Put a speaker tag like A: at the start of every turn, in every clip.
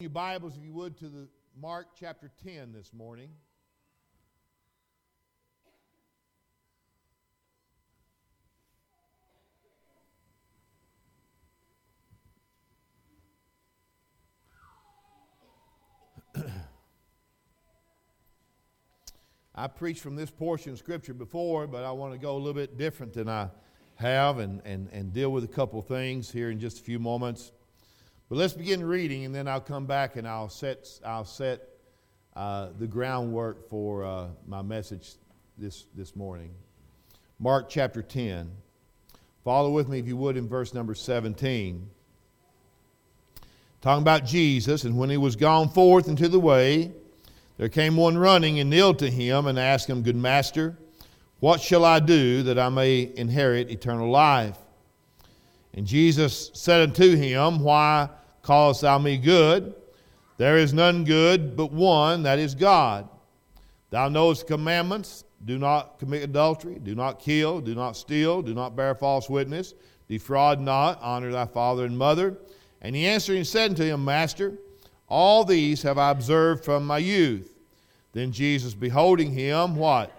A: Your Bibles, if you would, to the Mark chapter 10 this morning. I preached from this portion of Scripture before, but I want to go a little bit different than I have and deal with a couple things here in just a few moments. But let's begin reading, and then I'll come back and I'll set the groundwork for my message this morning. Mark chapter 10. Follow with me, if you would, in verse number 17. Talking about Jesus, and when he was gone forth into the way, there came one running and kneeled to him and asked him, Good master, what shall I do that I may inherit eternal life? And Jesus said unto him, Why callest thou me good? There is none good but one, that is God. Thou knowest the commandments: do not commit adultery, do not kill, do not steal, do not bear false witness, defraud not, honor thy father and mother. And he answered and said unto him, Master, all these have I observed from my youth. Then Jesus, beholding him, what?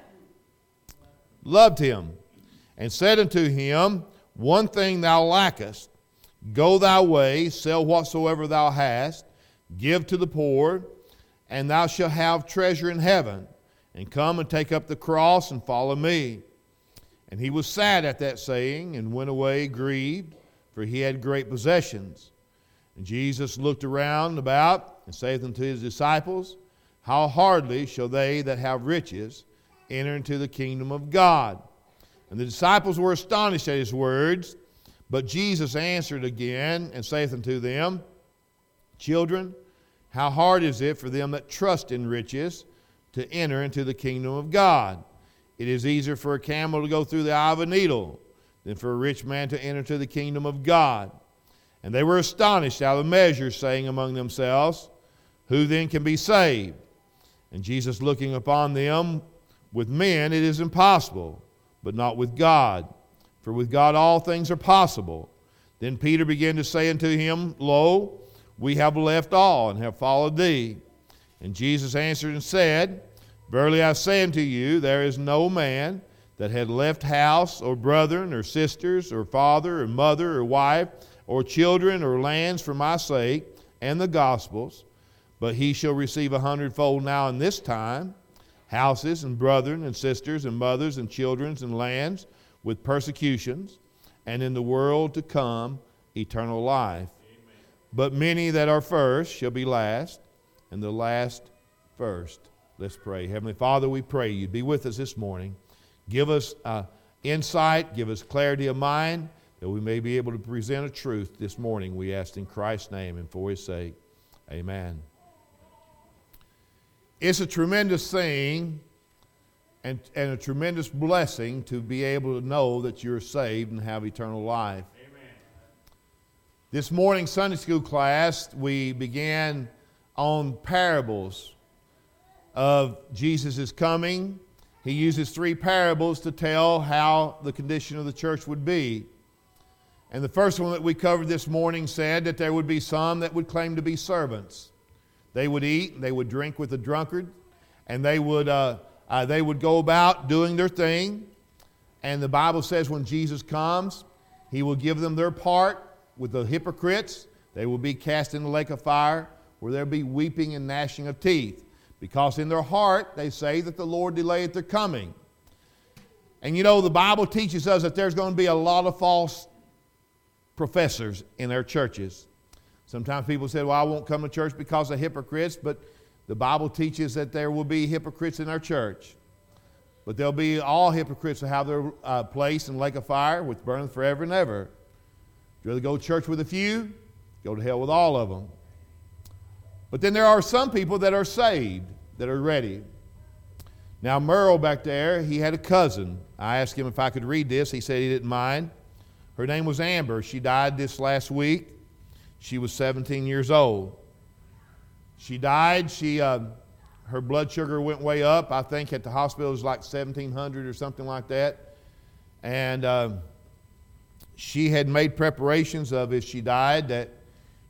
A: Loved him, and said unto him, One thing thou lackest. Go thy way, sell whatsoever thou hast, give to the poor, and thou shalt have treasure in heaven. And come and take up the cross and follow me. And he was sad at that saying, and went away grieved, for he had great possessions. And Jesus looked around about, and saith unto his disciples, How hardly shall they that have riches enter into the kingdom of God? And the disciples were astonished at his words. But Jesus answered again, and saith unto them, Children, how hard is it for them that trust in riches to enter into the kingdom of God? It is easier for a camel to go through the eye of a needle than for a rich man to enter into the kingdom of God. And they were astonished out of measure, saying among themselves, Who then can be saved? And Jesus, looking upon them, with men it is impossible, but not with God. For with God all things are possible. Then Peter began to say unto him, Lo, we have left all, and have followed thee. And Jesus answered and said, Verily I say unto you, there is no man that had left house, or brethren, or sisters, or father, or mother, or wife, or children, or lands for my sake, and the gospel's, but he shall receive 100-fold now in this time, houses, and brethren, and sisters, and mothers, and children, and lands, with persecutions, and in the world to come eternal life. Amen. But many that are first shall be last, and the last first. Let's pray. Heavenly Father, we pray you be with us this morning. Give us insight, give us clarity of mind, that we may be able to present a truth this morning. We ask in Christ's name and for his sake. Amen. It's a tremendous thing and a tremendous blessing to be able to know that you're saved and have eternal life. Amen. This morning, Sunday school class, we began on parables of Jesus' coming. He uses 3 parables to tell how the condition of the church would be. And the first one that we covered this morning said that there would be some that would claim to be servants. They would eat, they would drink with the drunkard, and they would go about doing their thing. And the Bible says when Jesus comes, he will give them their part with the hypocrites. They will be cast in the lake of fire, where there will be weeping and gnashing of teeth. Because in their heart they say that the Lord delayeth their coming. And you know, the Bible teaches us that there's going to be a lot of false professors in their churches. Sometimes people say, well, I won't come to church because of hypocrites, but the Bible teaches that there will be hypocrites in our church. But there'll be all hypocrites will have their place in the lake of fire, which burneth forever and ever. If you rather go to church with a few, go to hell with all of them. But then there are some people that are saved, that are ready. Now Merle back there, he had a cousin. I asked him if I could read this. He said he didn't mind. Her name was Amber. She died this last week. She was 17 years old. She died. Her blood sugar went way up. I think at the hospital it was like 1,700 or something like that. And she had made preparations of, if she died, that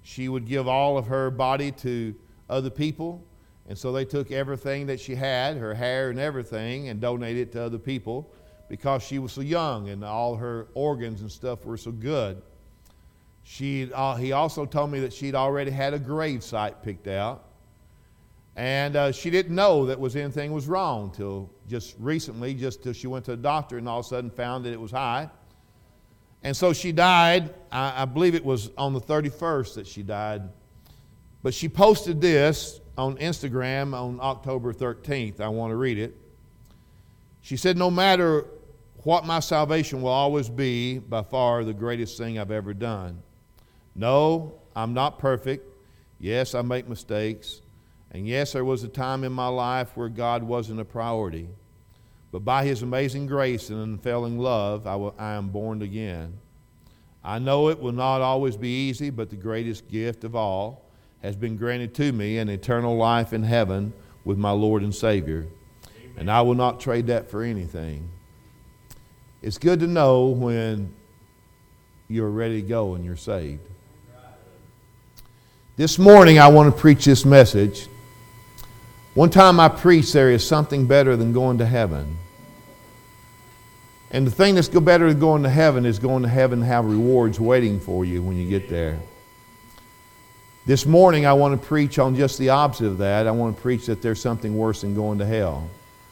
A: she would give all of her body to other people. And so they took everything that she had, her hair and everything, and donated it to other people because she was so young and all her organs and stuff were so good. He also told me that she'd already had a grave site picked out. And she didn't know that anything was wrong till just recently, just till she went to the doctor and all of a sudden found that it was high. And so she died. I believe it was on the 31st that she died. But she posted this on Instagram on October 13th. I want to read it. She said, "No matter what, my salvation will always be by far the greatest thing I've ever done. No, I'm not perfect. Yes, I make mistakes. And yes, there was a time in my life where God wasn't a priority. But by His amazing grace and unfailing love, I am born again. I know it will not always be easy, but the greatest gift of all has been granted to me, an eternal life in heaven with my Lord and Savior. Amen. And I will not trade that for anything." It's good to know when you're ready to go and you're saved. This morning I want to preach this message. One time I preached, there is something better than going to heaven. And the thing that's better than going to heaven is going to heaven and have rewards waiting for you when you get there. This morning I want to preach on just the opposite of that. I want to preach that there's something worse than going to hell.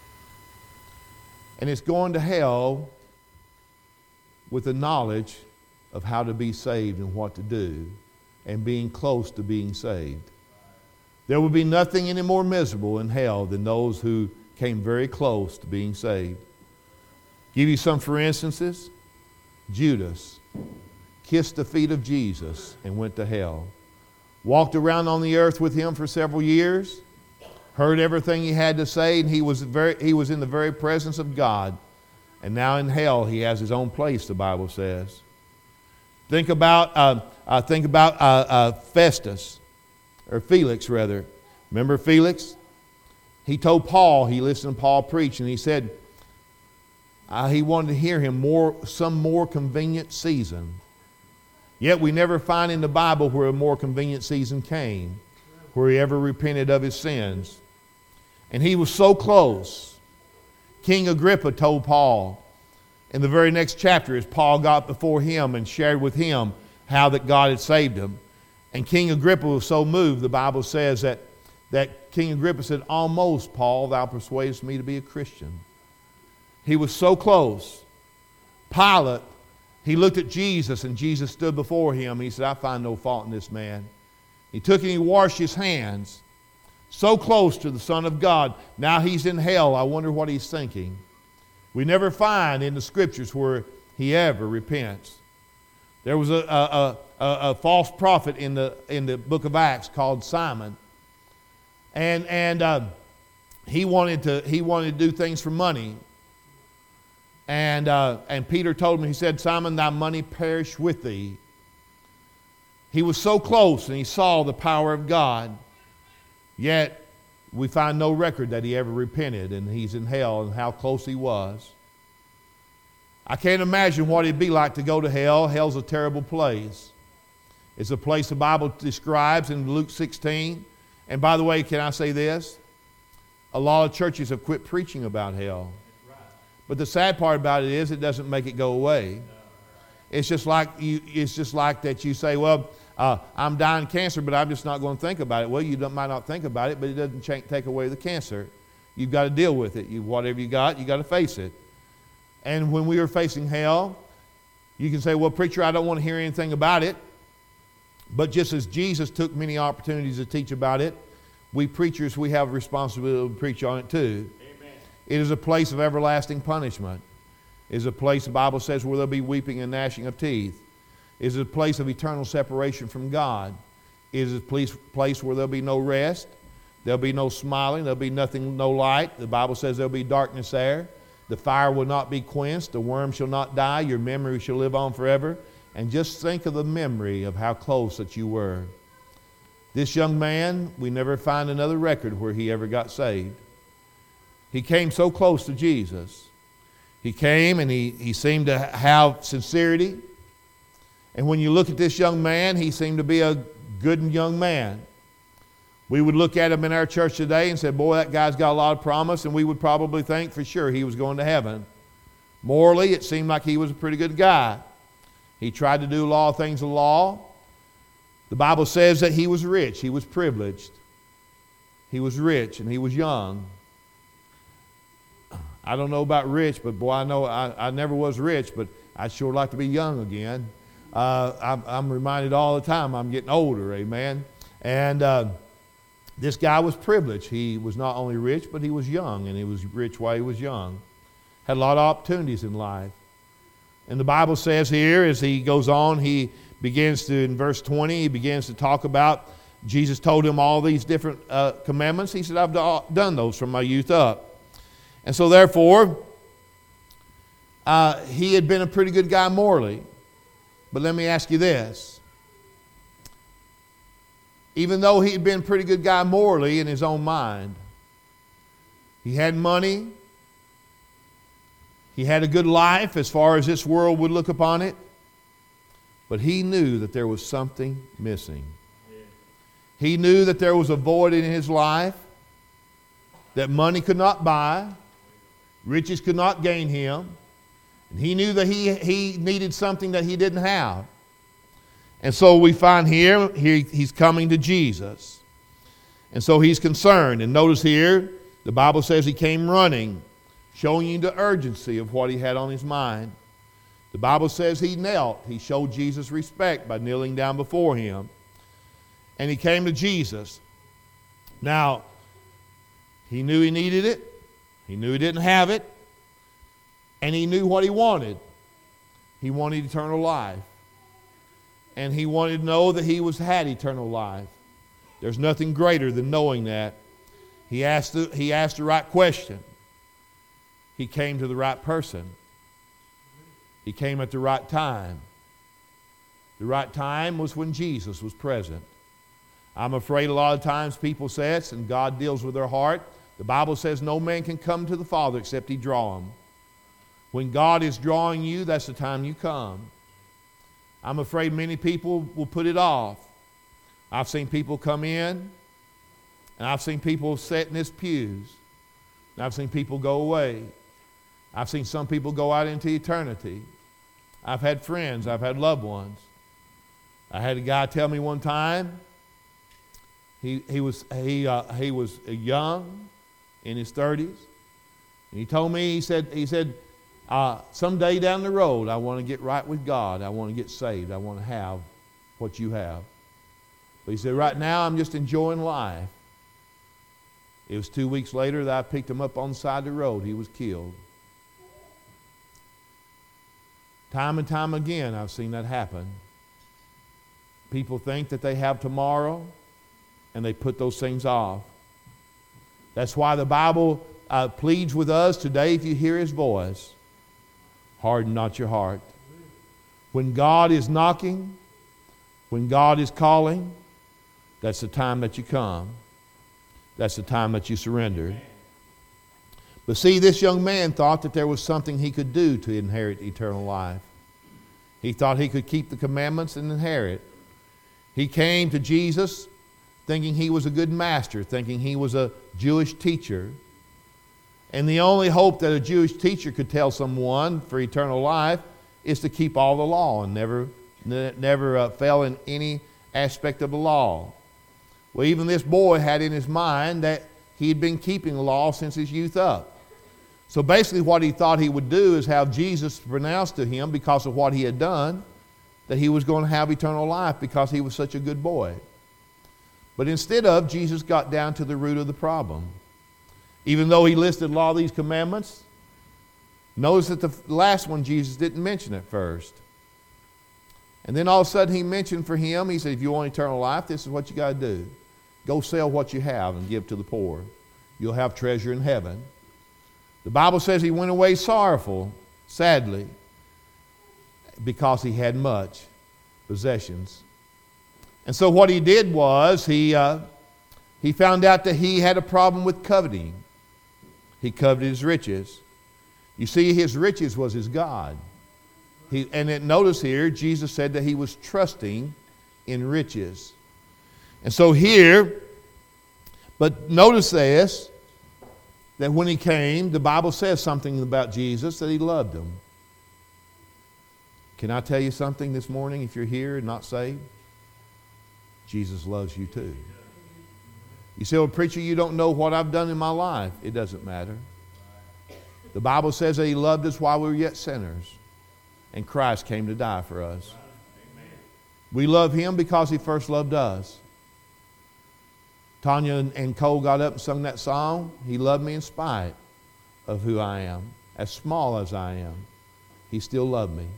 A: And it's going to hell with the knowledge of how to be saved and what to do and being close to being saved. There will be nothing any more miserable in hell than those who came very close to being saved. Give you some for instances. Judas kissed the feet of Jesus and went to hell. Walked around on the earth with Him for several years, heard everything He had to say, and he was in the very presence of God. And now in hell He has His own place, the Bible says. Think about Festus. Or Felix, rather. Remember Felix? He told Paul, he listened to Paul preach, and he said he wanted to hear him some more convenient season. Yet we never find in the Bible where a more convenient season came, where he ever repented of his sins. And he was so close. King Agrippa told Paul in the very next chapter, as Paul got before him and shared with him how that God had saved him. And King Agrippa was so moved, the Bible says that King Agrippa said, "Almost, Paul, thou persuadest me to be a Christian." He was so close. Pilate, he looked at Jesus, and Jesus stood before him. He said, "I find no fault in this man." He took and he washed his hands. So close to the Son of God. Now he's in hell. I wonder what he's thinking. We never find in the Scriptures where he ever repents. There was a false prophet in the book of Acts called Simon, and he wanted to do things for money, and Peter told him, he said, "Simon, thy money perish with thee." He was so close, and he saw the power of God, yet we find no record that he ever repented, and he's in hell, and how close he was. I can't imagine what it'd be like to go to hell. Hell's a terrible place. It's a place the Bible describes in Luke 16. And by the way, can I say this? A lot of churches have quit preaching about hell. But the sad part about it is it doesn't make it go away. It's just like that you say, "Well, I'm dying of cancer, but I'm just not going to think about it." Well, you might not think about it, but it doesn't take away the cancer. You've got to deal with it. Whatever you got to face it. And when we are facing hell, you can say, "Well, preacher, I don't want to hear anything about it." But just as Jesus took many opportunities to teach about it, we preachers, we have a responsibility to preach on it too. Amen. It is a place of everlasting punishment. It is a place, the Bible says, where there'll be weeping and gnashing of teeth. It is a place of eternal separation from God. It is a place where there'll be no rest. There'll be no smiling. There'll be nothing, no light. The Bible says there'll be darkness there. The fire will not be quenched. The worm shall not die. Your memory shall live on forever. And just think of the memory of how close that you were. This young man, we never find another record where he ever got saved. He came so close to Jesus. He came and he seemed to have sincerity. And when you look at this young man, he seemed to be a good young man. We would look at him in our church today and say, boy, that guy's got a lot of promise, and we would probably think for sure he was going to heaven. Morally, it seemed like he was a pretty good guy. He tried to do a lot of things of law. The Bible says that he was rich. He was privileged. He was rich, and he was young. I don't know about rich, but boy, I know I never was rich, but I'd sure like to be young again. I'm reminded all the time I'm getting older, amen. And this guy was privileged. He was not only rich, but he was young, and he was rich while he was young. Had a lot of opportunities in life. And the Bible says here, as he goes on, he begins to, in verse 20, he begins to talk about, Jesus told him all these different commandments. He said, I've done those from my youth up. And so therefore, he had been a pretty good guy morally. But let me ask you this. Even though he had been a pretty good guy morally in his own mind, he had money, he had a good life as far as this world would look upon it, but he knew that there was something missing. He knew that there was a void in his life that money could not buy, riches could not gain him, and he knew that he needed something that he didn't have. And so we find here he's coming to Jesus. And so he's concerned. And notice here, the Bible says he came running, showing you the urgency of what he had on his mind. The Bible says he knelt. He showed Jesus respect by kneeling down before him. And he came to Jesus. Now, he knew he needed it. He knew he didn't have it. And he knew what he wanted. He wanted eternal life. And he wanted to know that he had eternal life. There's nothing greater than knowing that. He asked the right question. He came to the right person. He came at the right time. The right time was when Jesus was present. I'm afraid a lot of times people say it, and God deals with their heart. The Bible says no man can come to the Father except he draw him. When God is drawing you, that's the time you come. I'm afraid many people will put it off. I've seen people come in, and I've seen people sit in his pews, and I've seen people go away. I've seen some people go out into eternity. I've had friends, I've had loved ones. I had a guy tell me one time, he was young, in his 30s, and he told me, he said, someday down the road, I want to get right with God. I want to get saved. I want to have what you have. But he said, right now, I'm just enjoying life. It was 2 weeks later that I picked him up on the side of the road. He was killed. Time and time again, I've seen that happen. People think that they have tomorrow, and they put those things off. That's why the Bible pleads with us today, if you hear his voice, harden not your heart. When God is knocking, when God is calling, that's the time that you come. That's the time that you surrender. But see, this young man thought that there was something he could do to inherit eternal life. He thought he could keep the commandments and inherit. He came to Jesus thinking he was a good master, thinking he was a Jewish teacher. And the only hope that a Jewish teacher could tell someone for eternal life is to keep all the law and never fail in any aspect of the law. Well, even this boy had in his mind that he had been keeping the law since his youth up. So basically what he thought he would do is have Jesus pronounce to him, because of what he had done, that he was going to have eternal life because he was such a good boy. But instead of, Jesus got down to the root of the problem. Even though he listed a lot of these commandments, notice that the last one Jesus didn't mention at first. And then all of a sudden he mentioned for him, he said, if you want eternal life, this is what you got to do. Go sell what you have and give to the poor. You'll have treasure in heaven. The Bible says he went away sorrowful, sadly, because he had much possessions. And so what he did was he found out that he had a problem with coveting. He coveted his riches. You see, his riches was his God. Notice here, Jesus said that he was trusting in riches. And so here, but notice this, that when he came, the Bible says something about Jesus, that he loved him. Can I tell you something this morning if you're here and not saved? Jesus loves you too. You say, well, preacher, you don't know what I've done in my life. It doesn't matter. The Bible says that he loved us while we were yet sinners, and Christ came to die for us. We love him because he first loved us. Tanya and Cole got up and sung that song. He loved me in spite of who I am. As small as I am, he still loved me.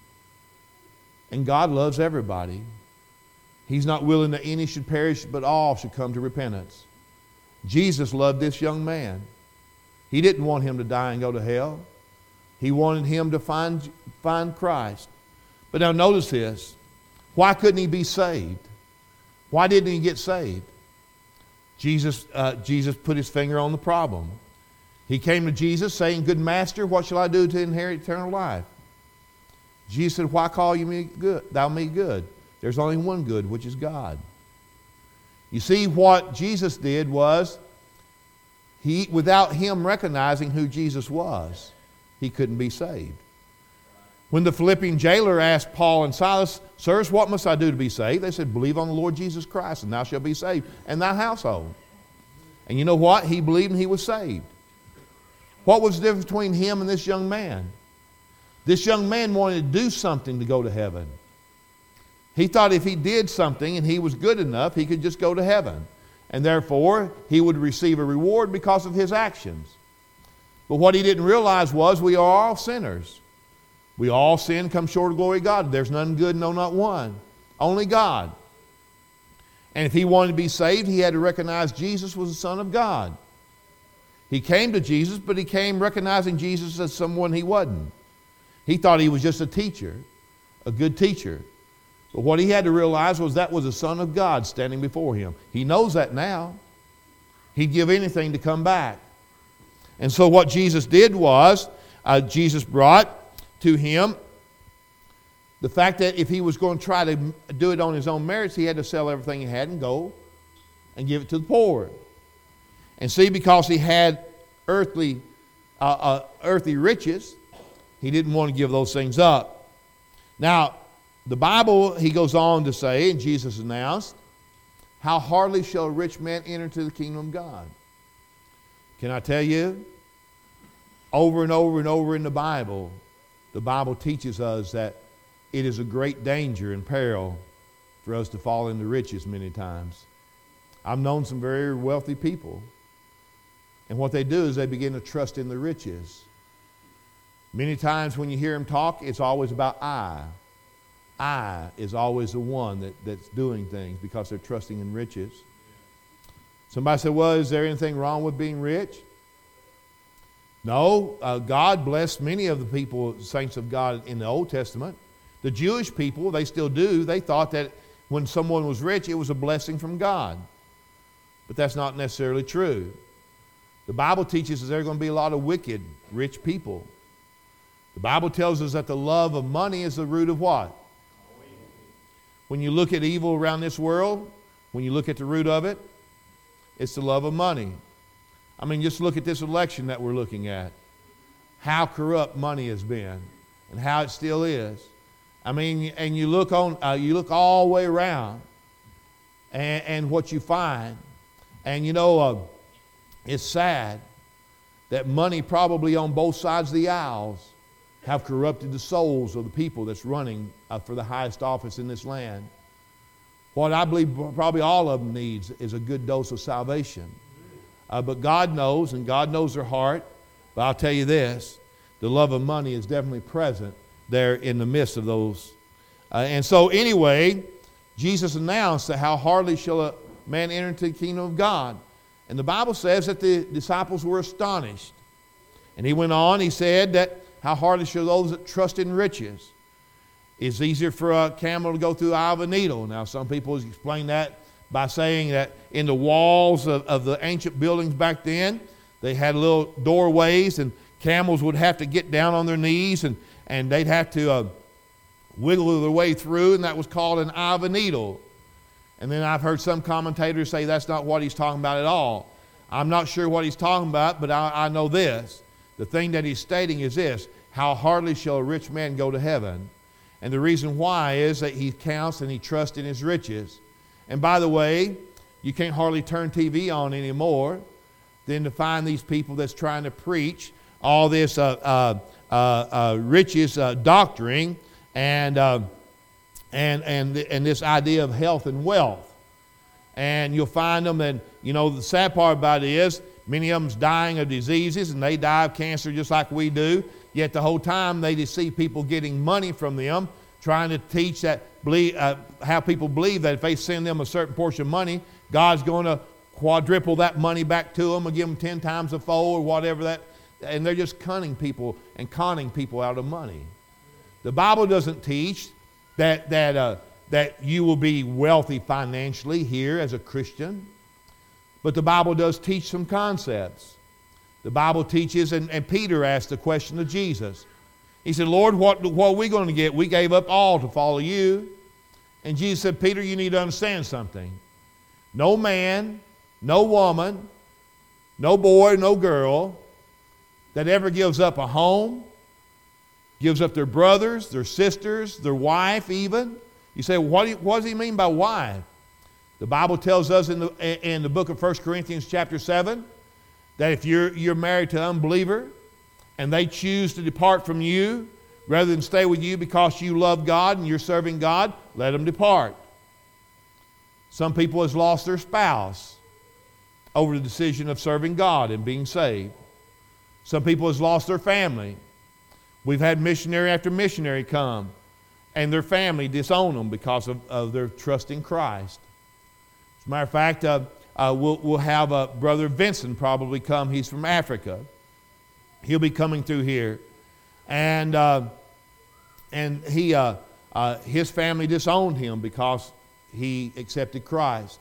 A: And God loves everybody. He's not willing that any should perish, but all should come to repentance. Jesus loved this young man. He didn't want him to die and go to hell. He wanted him to find Christ. But now notice this. Why couldn't he be saved? Why didn't he get saved? Jesus put his finger on the problem. He came to Jesus saying, good master, what shall I do to inherit eternal life? Jesus said, why call you me good, thou me good? There's only one good, which is God. You see, what Jesus did was, without him recognizing who Jesus was, he couldn't be saved. When the Philippian jailer asked Paul and Silas, sirs, what must I do to be saved? They said, believe on the Lord Jesus Christ, and thou shalt be saved, and thy household. And you know what? He believed and he was saved. What was the difference between him and this young man? This young man wanted to do something to go to heaven. He thought if he did something and he was good enough, he could just go to heaven. And therefore, he would receive a reward because of his actions. But what he didn't realize was we are all sinners. We all sin, come short of glory of God. There's none good, no, not one. Only God. And if he wanted to be saved, he had to recognize Jesus was the Son of God. He came to Jesus, but he came recognizing Jesus as someone he wasn't. He thought he was just a teacher, a good teacher. But what he had to realize was that was the Son of God standing before him. He knows that now. He'd give anything to come back. And so what Jesus did was, Jesus brought to him the fact that if he was going to try to do it on his own merits, he had to sell everything he had and go and give it to the poor. And see, because he had earthly riches, he didn't want to give those things up. Now, the Bible, he goes on to say, and Jesus announced, how hardly shall a rich man enter into the kingdom of God. Can I tell you, over and over and over in the Bible teaches us that it is a great danger and peril for us to fall into riches many times. I've known some very wealthy people, and what they do is they begin to trust in the riches. Many times when you hear them talk, it's always about I. I is always the one that's doing things because they're trusting in riches. Somebody said, well, is there anything wrong with being rich? No, God blessed many of the people, saints of God in the Old Testament. The Jewish people, they still do, they thought that when someone was rich, it was a blessing from God. But that's not necessarily true. The Bible teaches us there are going to be a lot of wicked, rich people. The Bible tells us that the love of money is the root of what? When you look at evil around this world, when you look at the root of it, it's the love of money. I mean, just look at this election that we're looking at. How corrupt money has been and how it still is. I mean, and you look all the way around and what you find. And you know, it's sad that money probably on both sides of the aisles have corrupted the souls of the people that's running for the highest office in this land. What I believe probably all of them needs is a good dose of salvation. But God knows, and God knows their heart. But I'll tell you this, the love of money is definitely present there in the midst of those. And so anyway, Jesus announced that how hardly shall a man enter into the kingdom of God. And the Bible says that the disciples were astonished. And he went on, he said that how hardly shall those that trust in riches. It's easier for a camel to go through the eye of a needle. Now some people explain that by saying that in the walls of the ancient buildings back then, they had little doorways and camels would have to get down on their knees and they'd have to wiggle their way through, and that was called an eye of a needle. And then I've heard some commentators say that's not what he's talking about at all. I'm not sure what he's talking about, but I know this. The thing that he's stating is this: how hardly shall a rich man go to heaven? And the reason why is that he counts and he trusts in his riches. And by the way, you can't hardly turn TV on anymore than to find these people that's trying to preach all this riches doctrine and this idea of health and wealth. And you'll find them, and the sad part about it is many of them's dying of diseases, and they die of cancer just like we do. Yet the whole time they just see people getting money from them, trying to teach that, have people believe that if they send them a certain portion of money, God's going to quadruple that money back to them and give them 10 times a fold or whatever that. And they're just cunning people and conning people out of money. The Bible doesn't teach that you will be wealthy financially here as a Christian. But the Bible does teach some concepts. The Bible teaches, and Peter asked the question of Jesus. He said, Lord, what are we going to get? We gave up all to follow you. And Jesus said, Peter, you need to understand something. No man, no woman, no boy, no girl that ever gives up a home, gives up their brothers, their sisters, their wife even. You say, what does he mean by wife? The Bible tells us in the book of 1 Corinthians chapter 7 that if you're married to an unbeliever and they choose to depart from you rather than stay with you because you love God and you're serving God, let them depart. Some people has lost their spouse over the decision of serving God and being saved. Some people has lost their family. We've had missionary after missionary come and their family disown them because of their trust in Christ. As a matter of fact, we'll have Brother Vincent probably come. He's from Africa. He'll be coming through here. And his family disowned him because he accepted Christ.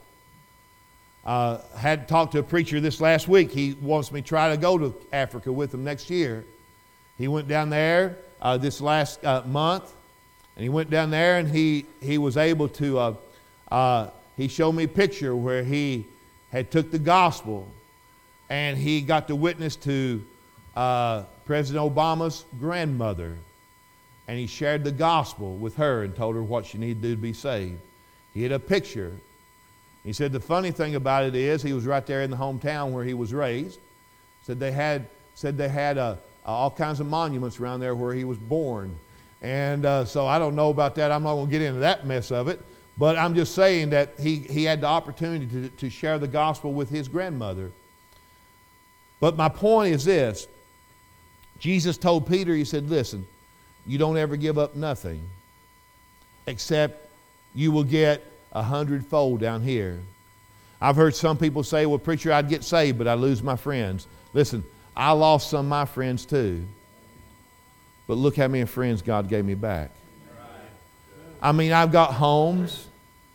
A: Had talked to a preacher this last week. He wants me to try to go to Africa with him next year. He went down there this last month, and he went down there and he was able to, he showed me a picture where he had took the gospel and he got to witness to President Obama's grandmother, and he shared the gospel with her and told her what she needed to do to be saved. He had a picture. He said the funny thing about it is he was right there in the hometown where he was raised. Said they had all kinds of monuments around there where he was born. And so I don't know about that. I'm not going to get into that mess of it. But I'm just saying that he had the opportunity to share the gospel with his grandmother. But my point is this. Jesus told Peter, he said, listen, you don't ever give up nothing except you will get 100-fold down here. I've heard some people say, well, preacher, I'd get saved, but I lose my friends. Listen, I lost some of my friends too. But look how many friends God gave me back. I mean, I've got homes.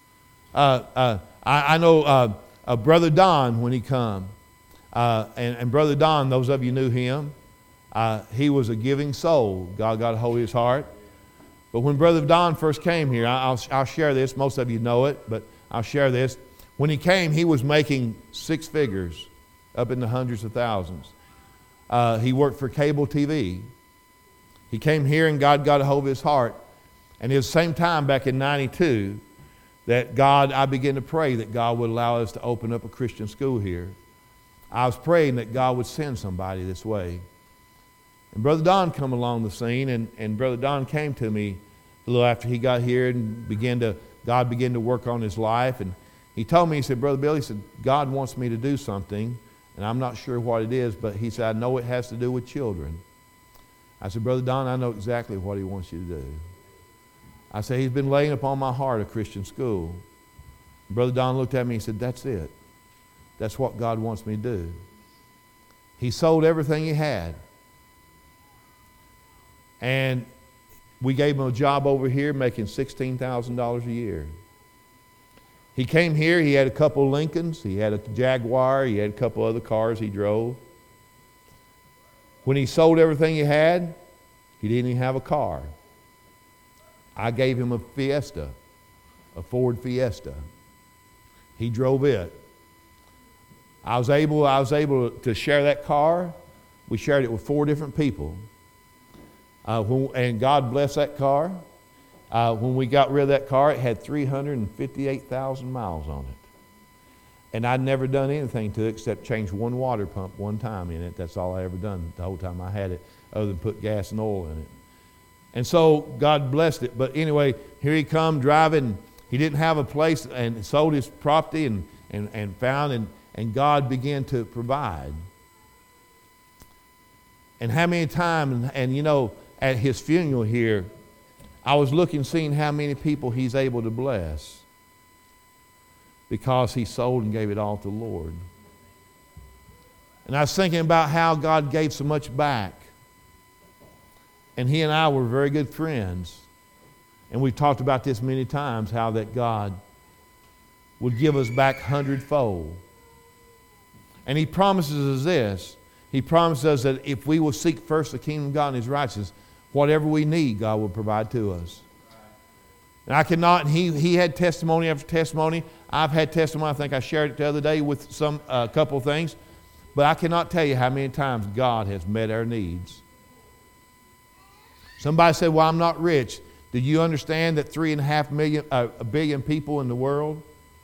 A: I know Brother Don when he come. And Brother Don, those of you knew him, he was a giving soul. God got a hold of his heart. But when Brother Don first came here, I'll share this. Most of you know it, but I'll share this. When he came, he was making 6 figures, up in the hundreds of thousands. He worked for cable TV. He came here and God got a hold of his heart. And it was the same time back in 92 that I began to pray that God would allow us to open up a Christian school here. I was praying that God would send somebody this way. And Brother Don come along the scene, and Brother Don came to me a little after he got here and God began to work on his life. And he told me, he said, Brother Bill, he said, God wants me to do something, and I'm not sure what it is, but he said, I know it has to do with children. I said, Brother Don, I know exactly what he wants you to do. I said, he's been laying upon my heart a Christian school. Brother Don looked at me and said, that's it. That's what God wants me to do. He sold everything he had. And we gave him a job over here making $16,000 a year. He came here, he had a couple of Lincolns, he had a Jaguar, he had a couple other cars he drove. When he sold everything he had, he didn't even have a car. I gave him a Fiesta, a Ford Fiesta. He drove it. I was able to share that car. We shared it with 4 different people. And God bless that car. When we got rid of that car, it had 358,000 miles on it. And I'd never done anything to it except change one water pump one time in it. That's all I ever done the whole time I had it, other than put gas and oil in it. And so God blessed it. But anyway, here he come driving. He didn't have a place and sold his property and found, and God began to provide. And how many times, and you know, at his funeral here, I was looking, seeing how many people he's able to bless because he sold and gave it all to the Lord. And I was thinking about how God gave so much back. And he and I were very good friends. And we've talked about this many times, how that God would give us back 100-fold. And he promises us this. He promises us that if we will seek first the kingdom of God and his righteousness, whatever we need, God will provide to us. And I cannot, he had testimony after testimony. I've had testimony. I think I shared it the other day with a couple of things. But I cannot tell you how many times God has met our needs. Somebody said, well, I'm not rich. Do you understand that 3.5 billion people in the world,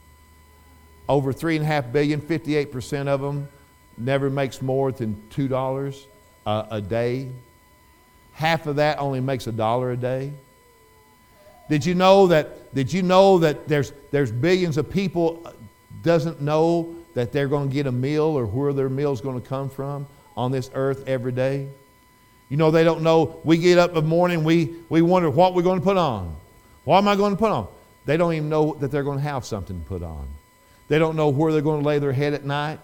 A: over 3.5 billion, 58% of them never makes more than $2 a day? Half of that only makes $1 a day. Did you know that there's billions of people doesn't know that they're going to get a meal or where their meal is going to come from on this earth every day? You know, they don't know. We get up in the morning, we wonder what we're going to put on. What am I going to put on? They don't even know that they're going to have something to put on. They don't know where they're going to lay their head at night.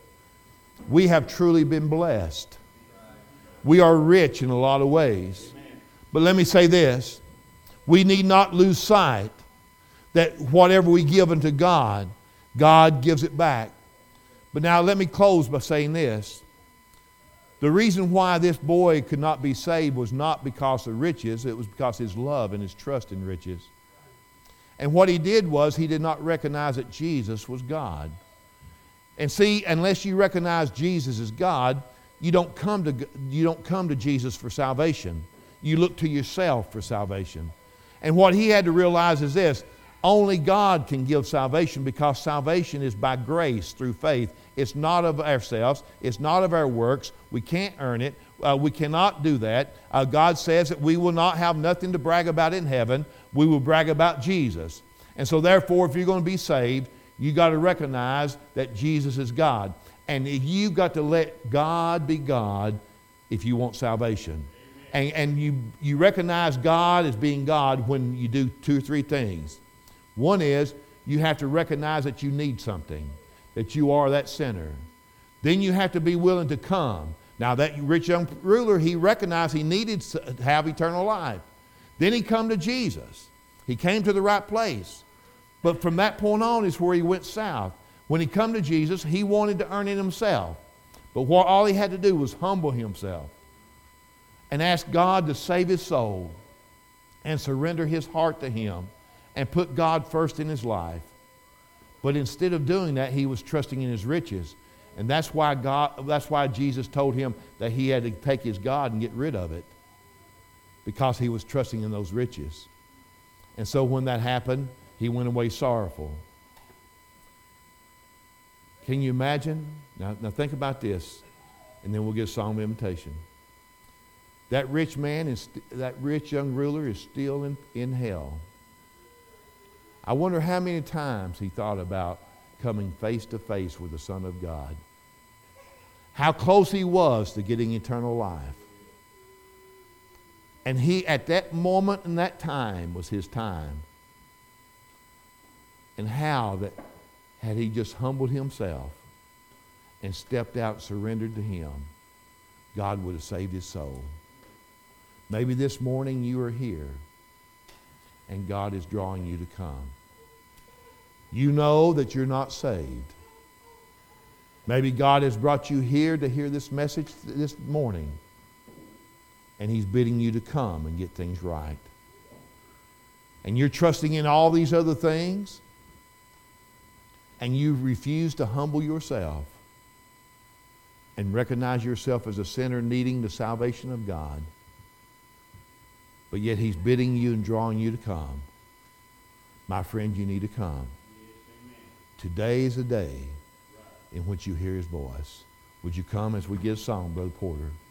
A: We have truly been blessed. We are rich in a lot of ways. But let me say this. We need not lose sight that whatever we give unto God, God gives it back. But now let me close by saying this. The reason why this boy could not be saved was not because of riches. It was because of his love and his trust in riches. And what he did was he did not recognize that Jesus was God. And see, unless you recognize Jesus as God, you don't come to Jesus for salvation. You look to yourself for salvation. And what he had to realize is this. Only God can give salvation because salvation is by grace through faith. It's not of ourselves. It's not of our works. We can't earn it. We cannot do that. God says that we will not have nothing to brag about in heaven. We will brag about Jesus. And so therefore, if you're going to be saved, you got to recognize that Jesus is God. And you've got to let God be God if you want salvation. And you recognize God as being God when you do 2 or 3 things. One is you have to recognize that you need something, that you are that sinner. Then you have to be willing to come. Now that rich young ruler, he recognized he needed to have eternal life. Then he come to Jesus. He came to the right place. But from that point on is where he went south. When he come to Jesus, he wanted to earn it himself. But all he had to do was humble himself and ask God to save his soul and surrender his heart to him and put God first in his life. But instead of doing that, he was trusting in his riches. And that's why Jesus told him that he had to take his God and get rid of it, because he was trusting in those riches. And so when that happened, he went away sorrowful. Can you imagine? Now think about this, and then we'll get a song of invitation. That rich man, that rich young ruler is still in hell. I wonder how many times he thought about coming face to face with the Son of God. How close he was to getting eternal life. And he, at that moment and that time, was his time. And how that had he just humbled himself and stepped out and surrendered to him, God would have saved his soul. Maybe this morning you are here and God is drawing you to come. You know that you're not saved. Maybe God has brought you here to hear this message this morning, and he's bidding you to come and get things right. And you're trusting in all these other things. and you refuse to humble yourself and recognize yourself as a sinner needing the salvation of God, but yet he's bidding you and drawing you to come, my friend, you need to come. Today is the day in which you hear his voice. Would you come as we get a song, Brother Porter?